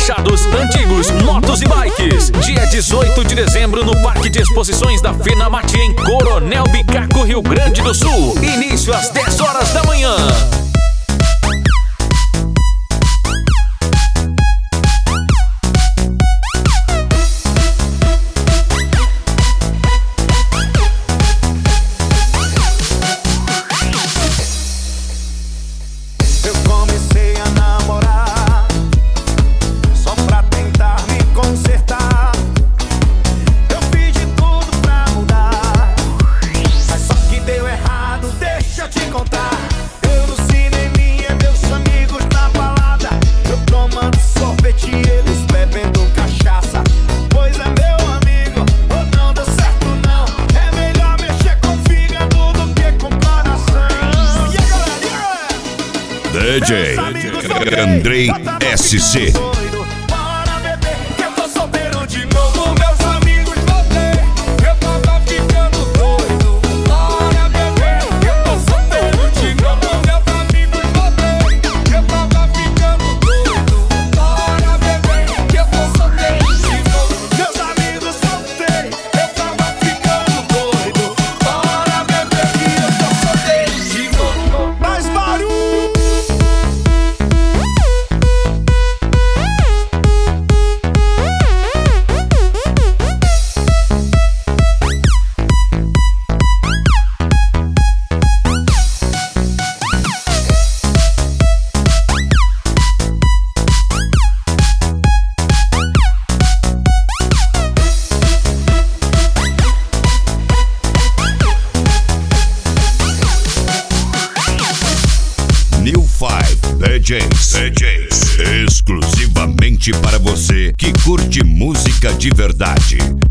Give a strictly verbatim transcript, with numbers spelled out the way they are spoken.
rebaixados, antigos, motos e bikes. Dia dezoito de dezembro no Parque de Exposições da FenaMate em Coronel Bicaco, Rio Grande do Sul. Início às dez horas da manhã. D J Andrei S C. New Five D Js. D Js exclusivamente para você que curte música de verdade.